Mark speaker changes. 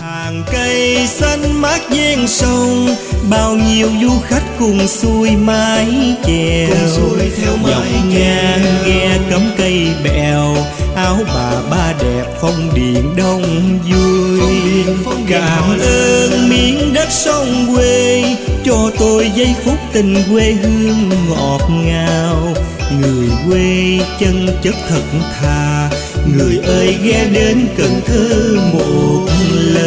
Speaker 1: Hàng cây xanh mát ven sông, bao nhiêu du khách cùng xuôi mái chèo. Dọc ngang ghe cắm cây bèo, áo bà ba đẹp phong điền đông vui. Cảm ơn miếng đất sông quê, cho tôi giây phút tình quê hương ngọt ngào. Người quê chân chất thật thà, người ơi ghé đến Cần Thơ một lần.